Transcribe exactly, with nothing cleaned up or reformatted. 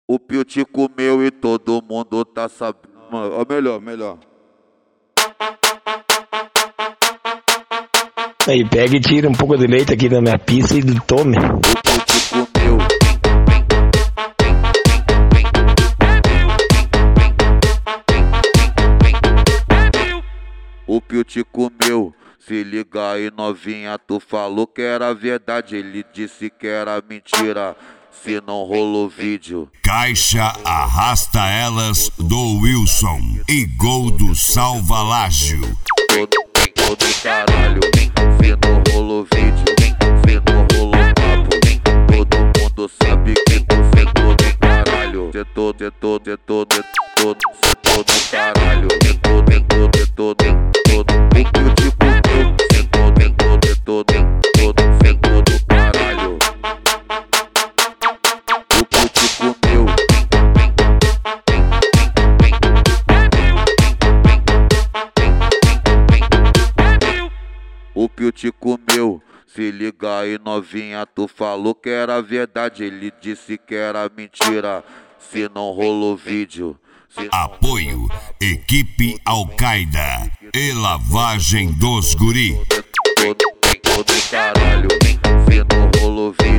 O Pio te comeu e todo mundo tá sabendo. Ó, melhor, melhor. Aí, pega e tira um pouco de leite aqui da minha pizza e tome. O Pio te comeu. O Pio te comeu. Se liga aí, novinha, tu falou que era verdade, ele disse que era mentira. Se não rolou vídeo. Caixa arrasta elas do Wilson e gol do Salvalágio. Todo, todo caralho. Se não rolou vídeo, se não rolou papo, todo mundo sabe que tu cê todo caralho. Cê todo, cê todo, cê todo, cê todo, cê todo caralho. Cê todo, cê todo, cê todo, todo. O Pio te comeu. Cê todo, cê todo, cê todo, todo, cê todo caralho. O Pio te comeu. O Pio te comeu. Se liga aí, novinha, tu falou que era verdade, ele disse que era mentira. Se não rolou vídeo. Se Apoio Equipe Al-Qaeda e lavagem dos guri. todo, todo caralho. Se não rolou vídeo.